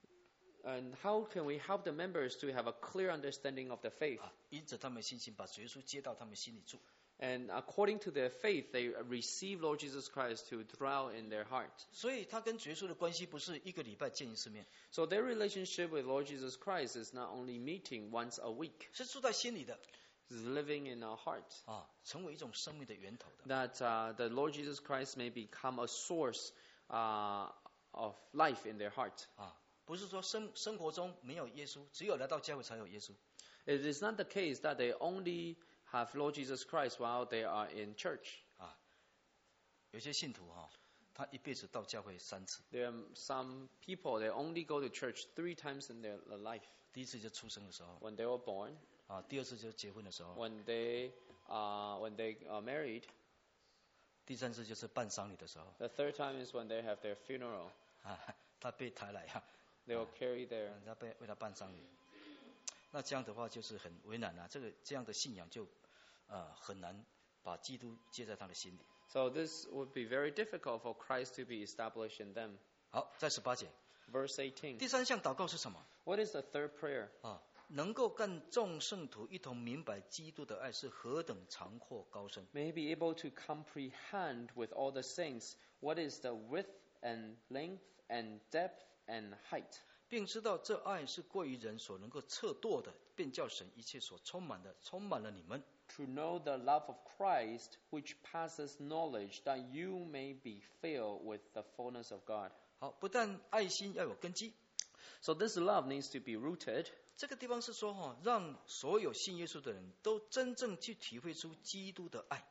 And how can we help the members to have a clear understanding of the faith? 啊，因着他们信心，把主耶稣接到他们心里住。 And according to their faith, they receive Lord Jesus Christ to dwell in their heart. 所以他跟主耶稣的关系不是一个礼拜见一次面， So their relationship with Lord Jesus Christ is not only meeting once a week, 是住在心里的 it's living in our heart. 啊，成为一种生命的源头的。 That the Lord Jesus Christ may become a source of life in their heart. 啊，不是说生活中没有耶稣，只有来到教会才有耶稣。 It is not the case that they only have Lord Jesus Christ while they are in church. 啊，有些信徒哈、他一辈子到教会3次， There are some people, they only go to church 3 times in their life. 第一次就出生的时候， When they were born, 啊，第二次就结婚的时候， when they are married, 第三次就是办丧礼的时候， the third time is when they have their funeral. 啊，他被抬来啊， They will carry their. 他为他办丧礼。那这样的话就是很为难啊，这样的信仰就很难把基督接在他的心里。 So this would be very difficult for Christ to be established in them. 好，在18节， Verse 18. 第3项祷告是什么？ What is the third prayer? 啊，能够跟众圣徒一同明白基督的爱是何等长阔高深。 May he be able to comprehend with all the saints what is the width and length and depth and height, 并知道这爱是过于人所能够测度的，便叫神一切所充满的，充满了你们。 to know the love of Christ which passes knowledge, that you may be filled with the fullness of God. 好，不但爱心要有根基， So this love needs to be rooted. 这个地方是说让所有信耶稣的人都真正去体会出基督的爱。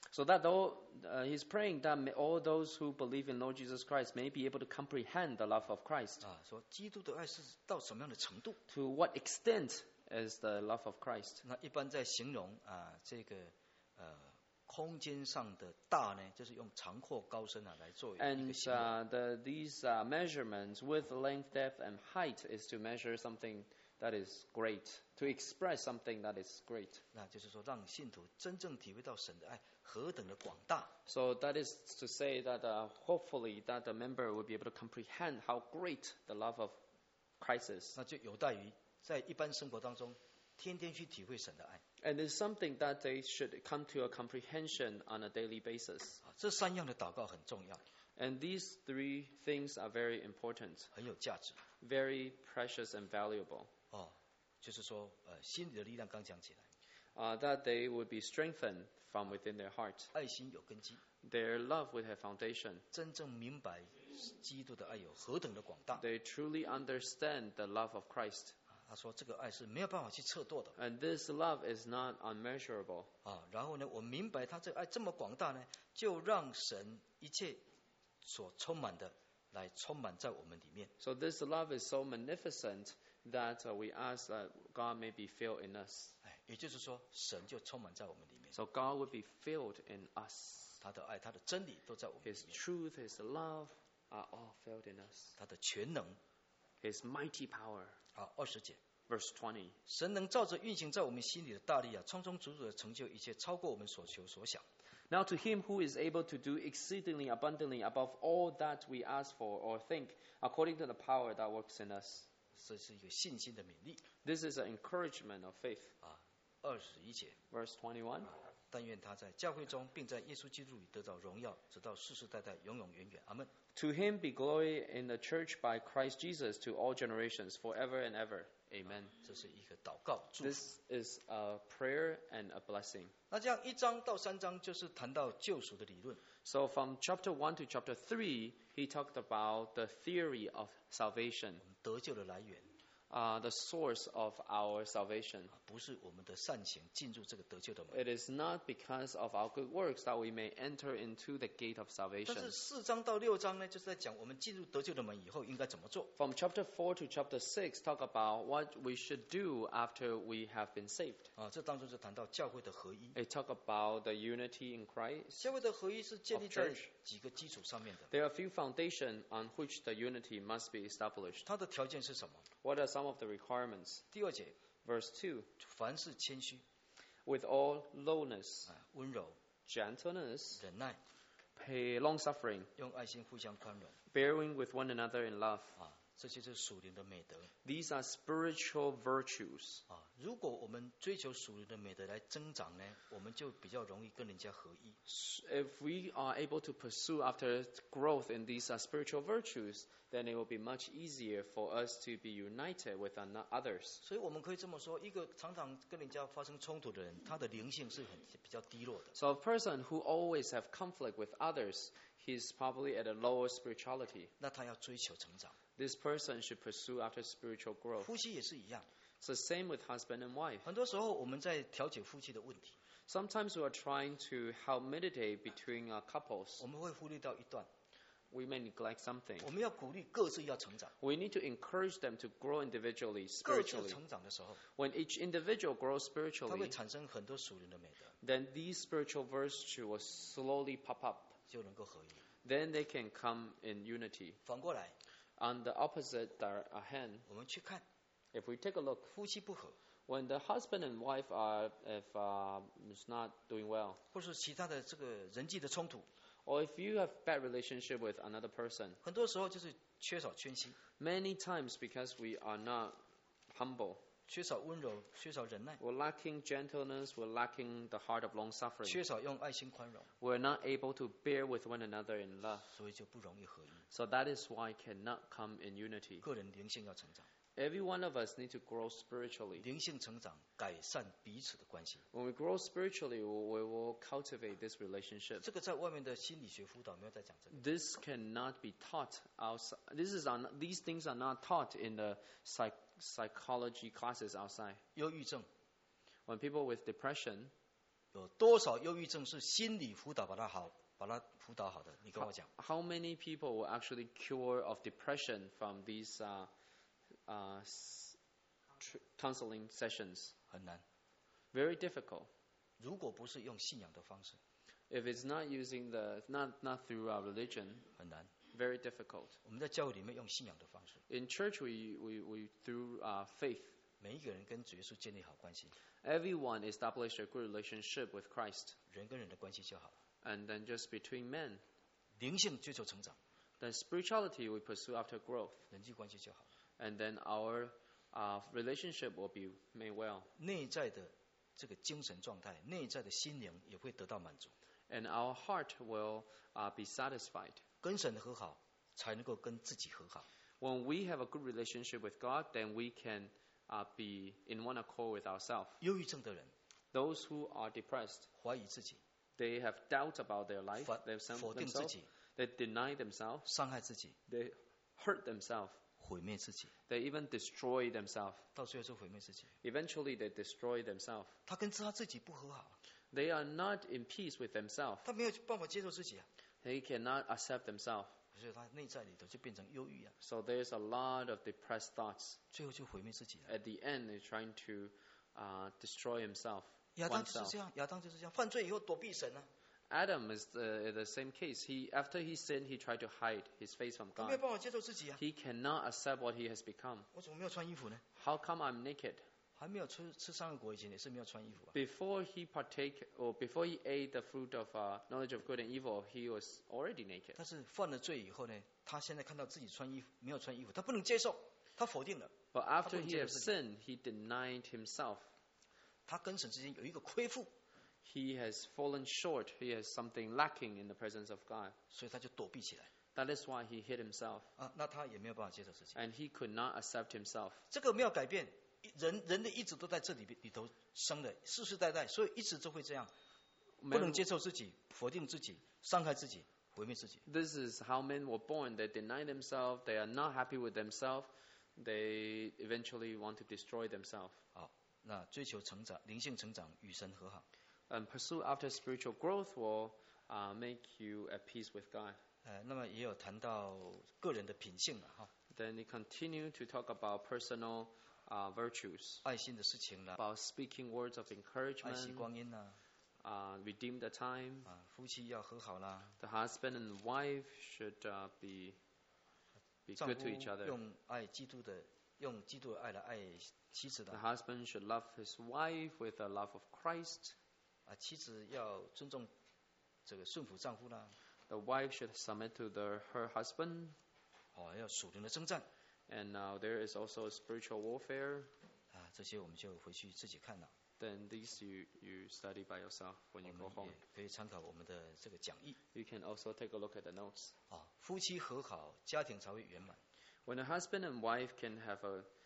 So that he's praying that all those who believe in Lord Jesus Christ may be able to comprehend the love of Christ. 说基督的爱是到什么样的程度？ To what extent is the love of Christ? 那一般在形容这个空间上的大呢，就是用长阔高深来做一个 And 形容。 these measurements with length, depth, and height is to measure something that is great, to express something that is great. 那就是说，让信徒真正体会到神的爱何等的广大。 So that is to say that hopefully that the member will be able to comprehend how great the love of Christ is. 那就有待于在一般生活当中，天天去体会神的爱。 And it's something that they should come to a comprehension on a daily basis. 这三样的祷告很重要， And these three things are very important, 很有价值。 very precious and valuable. 就是说，心里的力量刚讲起来， That they would be strengthened from within their heart. 爱心有根基， Their love would have foundation. 真正明白基督的爱有何等的广大。 They truly understand the love of Christ. 他说，这个爱是没有办法去测度的。 And this love is not unmeasurable. 然后呢，我明白他这个爱这么广大呢，就让神一切所充满的来充满在我们里面。 So this love is so magnificent that we ask that God may be filled in us. 也就是说，神就充满在我们里面， So God would be filled in us. 他的爱、他的真理都在我们里 His 面， truth, His love are all filled in us. 他的全能。 His mighty power. 20节， Verse 20. 神能照着运行在我们心里的大力充充足足的成就一切，超过我们所求所想。 Now to Him who is able to do exceedingly abundantly above all that we ask for or think, according to the power that works in us. 这是一个信心的勉励。 This is an encouragement of faith. 21节， Verse 21. 但愿他在教会中，并在耶稣基督里得到荣耀，直到世世代代，永永远远。阿门。 To Him be glory in the church by Christ Jesus to all generations, forever and ever. Amen. 这是一个祷告祝福。 This is a prayer and a blessing. 那这样1章到3章就是谈到救赎的理论。 So from chapter 1 to chapter 3, he talked about the theory of salvation, 我们得救的来源， the source of our salvation. 不是我们的善行进入这个得救的门。 It is not because of our good works that we may enter into the gate of 但 salvation. 是4章到6章呢，就是在讲我们进入得救的门以后应该怎么做。 From chapter 4 to chapter 6, talk about what we should do after we have been saved. 这当中就谈到教会的合一。 They talk about the unity in Christ. 教会的合一是建立 Of 在 church. 几个基础上面的。 There are a few foundations on which the unity must be established. 它的条件是什么？ What are some of the requirements? 第2节， Verse 2. 凡事谦虚， With all lowness, 温柔， gentleness, 忍耐， pay long suffering, 用爱心互相宽容。 bearing with one another in love. 这些是属灵的美德。 These are spiritual virtues. 如果我们追求属灵的美德来增长呢，我们就比较容易跟人家合一。 If we are able to pursue after growth in these spiritual virtues, then it will be much easier for us to be united with others. 所以我们可以这么说，一个常常跟人家发生冲突的人，他的灵性是比较低落的。 So a person who always have conflict with others, he's probably at a lower spirituality. 那他要追求成长。 This person should pursue after spiritual growth. 夫妻也是一样， It's the same with husband and wife. 很多时候我们在调解夫妻的问题， Sometimes we are trying to help mediate between couples. 我们会忽略到一段， We may neglect something. 我们要鼓励各自要成长。 We need to encourage them to grow individually, 各自 spiritually. 成长的时候， When each individual grows 它会 spiritually, 产生很多属灵的美德， then these spiritual virtues will slowly pop up. 就能够合一。 Then they can come in unity. 反过来， On the opposite hand, 我们去看 if we take a look, 夫妻不和， when the husband and wife is not doing well, 或是其他的这个人际的冲突， or if you have bad relationship with another person, 很多时候就是缺少谦虚， many times because we are not humble, 缺少温柔，缺少忍耐， we're lacking gentleness, we're lacking the heart of long suffering, 缺少用爱心宽容， we're not able to bear with one another in love. 所以就不容易合一。 So that is why cannot come in unity. 个人灵性要成长， Every one of us need to grow spiritually. 灵性成长改善彼此的关系。 When we grow spiritually, we will cultivate this relationship. 这个在外面的心理学辅导没有在讲这个， This cannot be taught outside. These things are not taught in the psychology classes outside. 忧郁症 When people with depression, 有多少忧郁症是心理辅导把它辅导好的？你跟我讲。 How many people will actually cure of depression from these counseling sessions? 很难。 Very difficult. 如果不是用信仰的方式， If it's not using not through our religion, 很难。 very difficult. 我们在教会里面用信仰的方式， In church, we through faith, 每一个人跟主耶稣建立好关系， everyone establish a good relationship with Christ, 人跟人的关系就好了。 and then just between men. 灵性追求成长， Then spirituality we pursue after growth, 人际关系就好了。 and then our relationship will be made well, 内在的这个精神状态，内在的心灵也会得到满足。 and our heart will be satisfied. 跟神和好，才能够跟自己和好。 When we have a good relationship with God, then we can be in one accord with ourselves. 忧郁症的人 Those who are depressed, 怀疑自己， they have doubt about their life, 否定自 themselves. 己， They deny themselves. 伤害自己， They hurt themselves. 毁灭自己， They even destroy themselves. 到最后就毁灭自己。 Eventually, they destroy themselves. 他跟他自己不和好， They are not in peace with themselves. 他没有办法接受自己啊， They cannot accept themselves. 所以他内在里头就变成忧郁啊， So there's a lot of depressed thoughts. 最后就毁灭自己了。 At the end, they're trying to destroy himself. 亚当就是 oneself. 这样，亚当就是这样，犯罪以后躲避神啊， Adam is the same case. After he sinned, he tried to hide his face from 他没有 God. 办法接受自己啊。 He cannot accept what he has become. 我怎么没有穿衣服呢？ How come I'm naked? 还没有吃善恶果以前也是没有穿衣服啊。 Before he before he ate the fruit of knowledge of good and evil, he was already naked. 但是犯了罪以后呢，他现在看到自己穿衣服没有穿衣服，他不能接受，他否定了， But after 他不能 he 接受 has 自己， sinned, he denied himself. 他跟神之间有一个亏负， He has fallen short. He has something lacking in the presence of God. 所以他就躲避起来 That is why he hid himself. 啊，那他也没有办法接受自己。 And he could not accept himself. 这个没有改变，人的一直都在这里头生的，世世代代，所以一直都会这样，不能接受自己，否定自己，伤害自己，毁灭自己。 This is how men were born. They deny themselves. They are not happy with themselves. They eventually want to destroy themselves. 好，那追求成长，灵性成长，与神和好。 And pursue after spiritual growth will make you at peace with God. 那么也有谈到个人的品性了哈， Then they continue to talk about personal virtues, 爱心的事情啦， about speaking words of 爱惜 encouragement, 光阴啦， redeem the time. 夫妻要和好啦， The husband and wife should be 丈 good 夫 to each other. 用基督的爱来爱妻子 The 的， husband should love his wife with the love of Christ. 妻子要尊重这个顺服丈夫啦， The wife should submit to her husband. 要属灵的征战 And there is also spiritual warfare. 这些我们就回去自己看了， Then these you study by yourself when 我 you 们 go home. 也可以参考我们的这个讲义 You can also take a look at the notes. 夫妻和好，家庭才会圆满。 When a husband and wife can have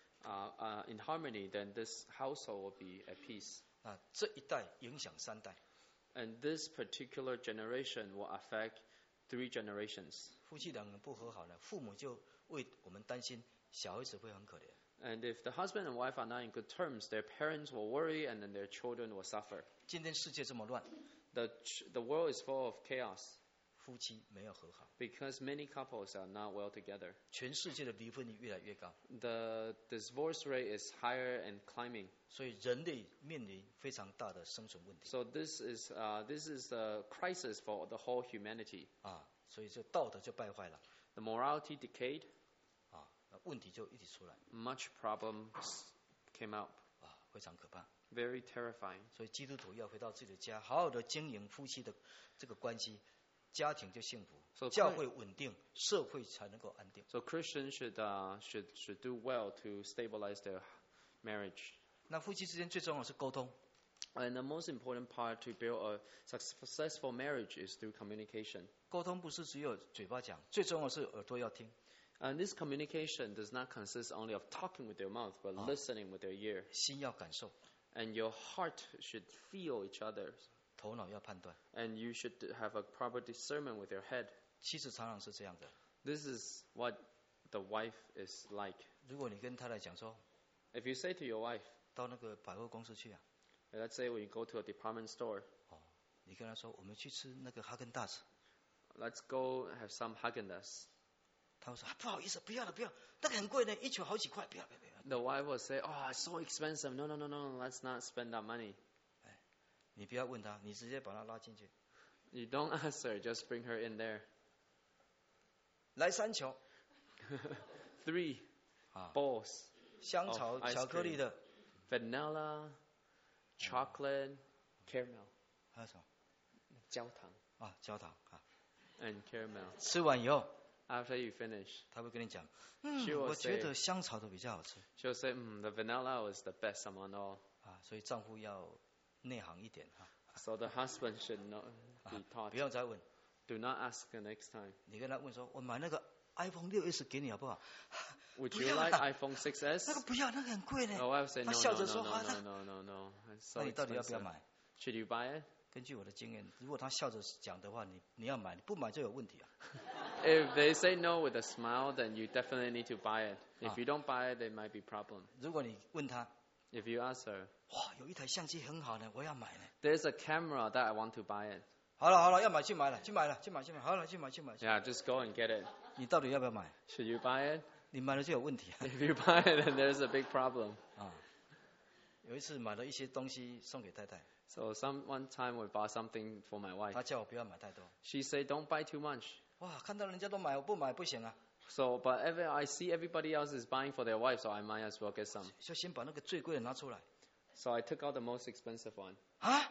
in harmony, then this household will be at peace. 这一代影响三代， And this particular generation will affect 3 generations. 夫妻两人不和好呢，父母就为我们担心，小孩子会很可怜。 And if the husband and wife are not in good terms, their parents will worry and then their children will suffer. 今天世界这么乱， The world is full of chaos 夫妻没有和好， because many couples are not well together. 全世界的离婚率越来越高， The divorce rate is higher and climbing. 所以人类面临非常大的生存问题 So this is a crisis for the whole humanity. 所以这道德就败坏了 The morality decayed. 问题就一起出来 Much problems came out. 非常可怕。 Very terrifying. 所以基督徒要回到自己的家，好好的经营夫妻的这个关系，家庭就幸福， So 教会稳定，社会才能够安定。 So Christians should do well to stabilize their marriage. 那夫妻之间最重要的是沟通， And the most important part to build a successful marriage is through communication. 沟通不是只有嘴巴讲，最重要的是耳朵要听。 And this communication does not consist only of talking with your mouth, but listening with your ear. 心要感受， And your heart should feel each other. 头脑要判断。 And you should have a proper discernment with your head. 妻子常常是这样的， This is what the wife is like. 如果你跟太太讲说， If you say to your wife, 到那个百货公司去 Let's say when you go to a department store, 你跟他说我们去吃那个哈根达斯， let's go have some Haagen-Dazs. 他会说、不好意思，不要了，不要，那个很贵呢，一球好几块，不要。 The wife will say, "Oh, it's so expensive. No, let's not spend that money." 你不要问他，你直接把他拉进去， You don't ask her, just bring her in there. 来3球 3 啊， bowls, 香草 ice 巧克力的， vanilla, chocolate, caramel, 还有什么焦糖啊？焦糖啊。 and caramel. 吃完以后， After you finish, 他会跟你讲， She will 我觉 say- 得香草的比较好吃 she'll say, "The vanilla was the best among all." 啊，所以丈夫要内行一点啊， So the husband should not be 不 taught. 用再问， Do not ask the next time. 你跟他问说，我买那个 iPhone 6S 给你好不好？ Would 不 you 要 like 啦 iPhone 6s? 那个不要，那个很贵呢。 The wife say, 他 "No, 笑 no, 着 no, 说 no, 啊， no, no, no, no. It's so 那你到底要不要 expensive." 买？ Should you buy it? 根据我的经验，如果他笑着讲的话，你要买，你不买就有问题啊。 If they say no with a smile, then you definitely need to buy it. If Ah. you don't buy it, there might be problem. 如果你问他， If you ask her, 哇，有一台相机很好呢，我要买呢。 "There's a camera that I want to buy it." 好了，要买去买了，去买了，好了，去买。 Yeah, just go and get it. 你到底要不要买？ Should you buy it? 你买了就有问题啊。 If you buy it, then there's a big problem. 啊，有一次买了一些东西送给太太， So one time we bought something for my wife. 她叫我不要买太多。 She said, "Don't buy too much." 哇，看到人家都买，我不买不行啊， So, but I see everybody else is buying for their wife, so I might as well get some. 就先把那个最贵的拿出来 So I took out the most expensive one. 啊。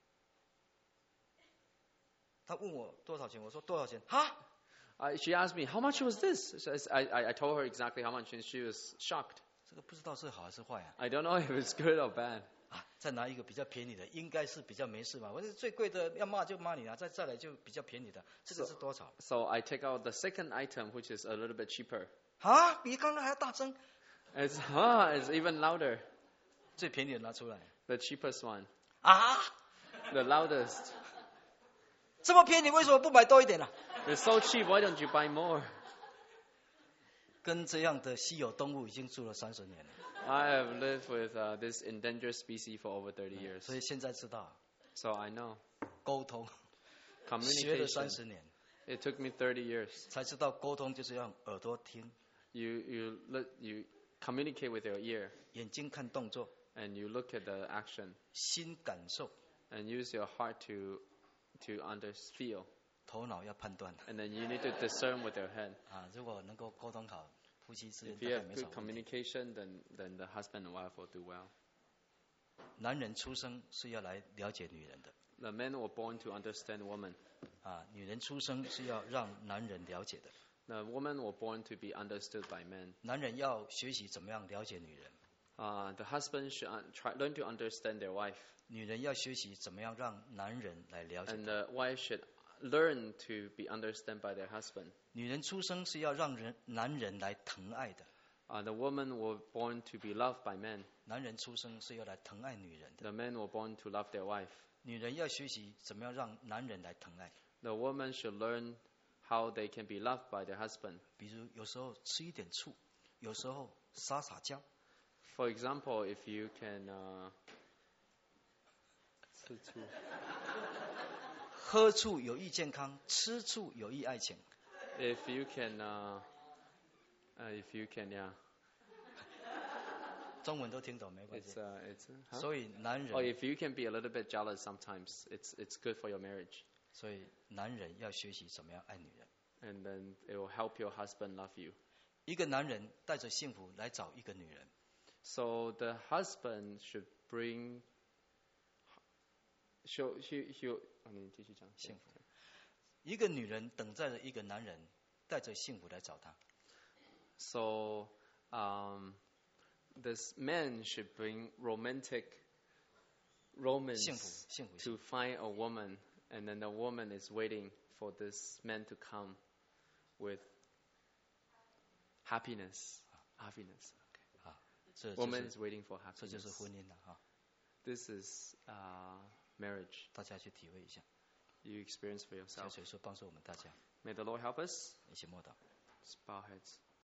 他问我多少钱，我说多少钱啊？ She asked me, "How much was this?" So I told her exactly how much, and she was shocked. 这个不知道是好还是坏啊。 I don't know if it's good or bad. 啊，再拿一个比较便宜的，应该是比较没事嘛。我是最贵的，要骂就骂你啊，再来就比较便宜的，这个是多少？ So I take out the second item, which is a little bit cheaper. 啊，比刚刚还要大声。 It's even louder. 最便宜的拿出来 The cheapest one, 啊， the loudest. 这么便宜，为什么不买多一点啊？ It's so cheap. Why don't you buy more? 跟这样的稀有动物已经住了30年了， I have lived with this endangered species for over 30 years, 所以现在知道 so I know 沟通，学了 communication. 30年， It took me 30 years. 才知道沟通就是要用耳朵听， You communicate with your ear, 眼睛看动作， and you look at the action, 心感受， and use your heart to feel, 头脑要判断 and then you need to discern with your head. 啊。如果能够沟通好，夫妻之间 If 大 you 概 have 没什 good 么问题。 communication, then the husband and wife will do well. 男人出生是要来了解女人的 The men were born to understand woman. 啊，女人出生是要让男人了解的。 The women were born to be understood by men. 男人要学习怎么样了解女人， The husband should learn to understand their wife, 女人要学习怎么样让男人来了解 and 她。 the wife should learn to be understood by their husband. 女人出生是要让男人来疼爱的， The women were born to be loved by men. 男人出生是要来疼爱女人的。 The men were born to love their wife. 女人要学习怎么样让男人来疼爱， The woman should learn how they can be loved by their husband. 比如有时候吃一点醋，有时候撒娇。 For example, if you can 喝醋有益健康，吃醋有益爱情。 if you can yeah, 中文都听懂没关 it's 系。 huh? 所以男 Or 人， if you can be a little bit jealous sometimes, it's good for your marriage, 所以男人要学习怎么样爱女人。 and then it will help your husband love you. 一个男人带着幸福来找一个女人， So the husband should bring. He'll 你继续讲。 幸福。一个女人等待着一个男人带着幸福来找她。 So this man should bring romantic 幸 romance 福，幸福， to find a woman, and then the woman is waiting for this man to come with happiness. Happiness. 这就 Woman 是 is waiting for 这就是 happiness. 婚姻了哈。 This is marriage. 大家去体会一下。 You experience for 小 yourself. 水说帮助我们大家 May the Lord help us. 一起默祷。 Let's bow heads.